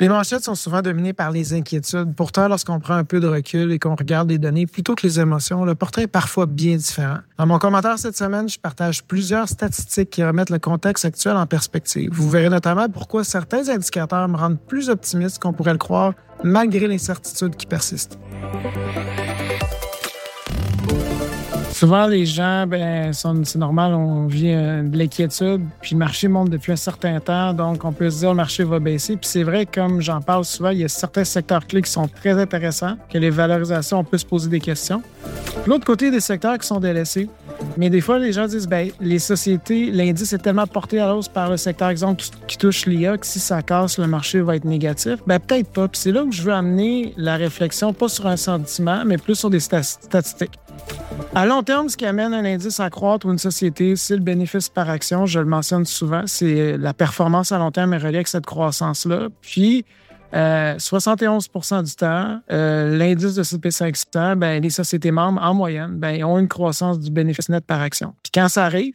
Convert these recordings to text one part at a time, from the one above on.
Les manchettes sont souvent dominées par les inquiétudes. Pourtant, lorsqu'on prend un peu de recul et qu'on regarde les données plutôt que les émotions, le portrait est parfois bien différent. Dans mon commentaire cette semaine, je partage plusieurs statistiques qui remettent le contexte actuel en perspective. Vous verrez notamment pourquoi certains indicateurs me rendent plus optimiste qu'on pourrait le croire, malgré l'incertitude qui persiste. Souvent, les gens, c'est normal, on vit de l'inquiétude, puis le marché monte depuis un certain temps, donc on peut se dire le marché va baisser. Puis c'est vrai, comme j'en parle souvent, il y a certains secteurs clés qui sont très intéressants, que les valorisations, on peut se poser des questions. De l'autre côté, il y a des secteurs qui sont délaissés. Mais des fois, les gens disent, les sociétés, l'indice est tellement porté à l'hausse par le secteur, exemple, qui touche l'IA, que si ça casse, le marché va être négatif. Peut-être pas. Puis c'est là que je veux amener la réflexion, pas sur un sentiment, mais plus sur des statistiques. À long terme, ce qui amène un indice à croître ou une société, c'est le bénéfice par action. Je le mentionne souvent, c'est la performance à long terme est reliée avec cette croissance-là. Puis, 71% du temps, l'indice de S&P 500, les sociétés membres, en moyenne, ont une croissance du bénéfice net par action. Puis quand ça arrive,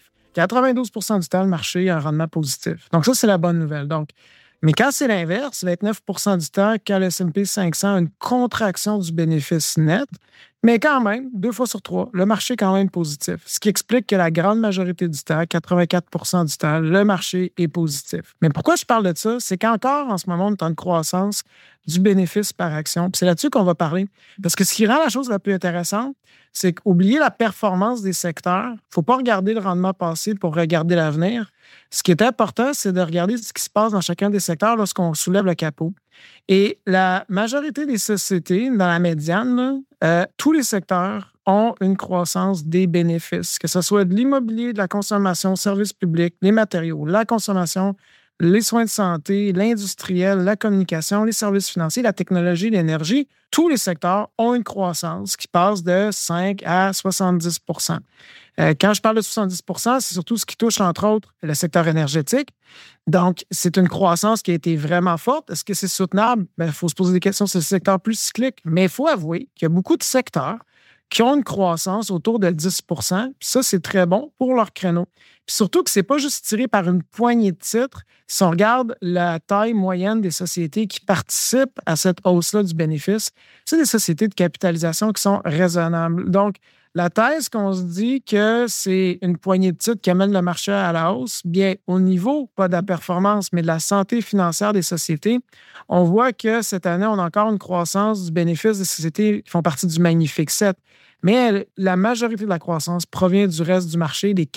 92% du temps, le marché a un rendement positif. Donc ça, c'est la bonne nouvelle. Mais quand c'est l'inverse, 29% du temps, quand le S&P 500 a une contraction du bénéfice net, mais quand même, 2 fois sur 3, le marché est quand même positif. Ce qui explique que la grande majorité du temps, 84% du temps, le marché est positif. Mais pourquoi je parle de ça? C'est qu'encore, en ce moment, on est en croissance du bénéfice par action. Puis c'est là-dessus qu'on va parler. Parce que ce qui rend la chose la plus intéressante, c'est qu'oublier la performance des secteurs, il ne faut pas regarder le rendement passé pour regarder l'avenir. Ce qui est important, c'est de regarder ce qui se passe dans chacun des secteurs lorsqu'on soulève le capot. Et la majorité des sociétés, dans la médiane, tous les secteurs ont une croissance des bénéfices, que ce soit de l'immobilier, de la consommation, services publics, les matériaux, la consommation, les soins de santé, l'industriel, la communication, les services financiers, la technologie, l'énergie. Tous les secteurs ont une croissance qui passe de 5 à 70 %. Quand je parle de 70 %, c'est surtout ce qui touche, entre autres, le secteur énergétique. Donc, c'est une croissance qui a été vraiment forte. Est-ce que c'est soutenable? Il faut se poser des questions sur le secteur plus cyclique. Mais il faut avouer qu'il y a beaucoup de secteurs qui ont une croissance autour de 10 %. Puis ça, c'est très bon pour leur créneau. Puis surtout que ce n'est pas juste tiré par une poignée de titres. Si on regarde la taille moyenne des sociétés qui participent à cette hausse-là du bénéfice, c'est des sociétés de capitalisation qui sont raisonnables. Donc, la thèse qu'on se dit que c'est une poignée de titres qui amène le marché à la hausse, bien, au niveau, pas de la performance, mais de la santé financière des sociétés, on voit que cette année, on a encore une croissance du bénéfice des sociétés qui font partie du Magnifique 7. Mais la majorité de la croissance provient du reste du marché, des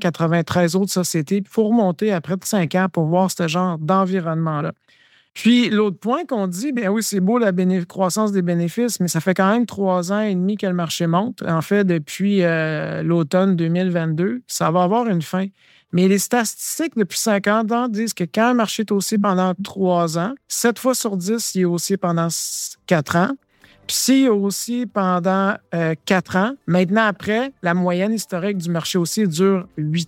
493 autres sociétés. Il faut remonter à près de 5 ans pour voir ce genre d'environnement-là. Puis, l'autre point qu'on dit, oui, c'est beau la croissance des bénéfices, mais ça fait quand même 3 ans et demi que le marché monte. En fait, depuis l'automne 2022, ça va avoir une fin. Mais les statistiques depuis 50 ans disent que quand un marché est haussier pendant 3 ans, 7 fois sur 10, il est haussier pendant 4 ans. Puis s'il est haussier pendant 4 ans, maintenant après, la moyenne historique du marché haussier dure 8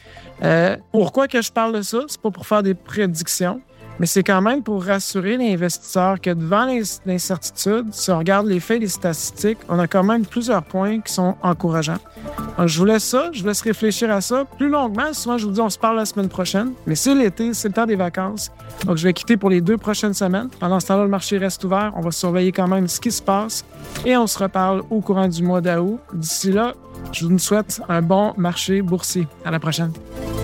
ans. Pourquoi que je parle de ça? C'est pas pour faire des prédictions, mais c'est quand même pour rassurer les investisseurs que devant l'incertitude, si on regarde les faits et les statistiques, on a quand même plusieurs points qui sont encourageants. Donc, je vous laisse réfléchir à ça plus longuement. Souvent, je vous dis, on se parle la semaine prochaine, mais c'est l'été, c'est le temps des vacances. Donc, je vais quitter pour les 2 prochaines semaines. Pendant ce temps-là, le marché reste ouvert. On va surveiller quand même ce qui se passe et on se reparle au courant du mois d'août. D'ici là, je vous souhaite un bon marché boursier. À la prochaine.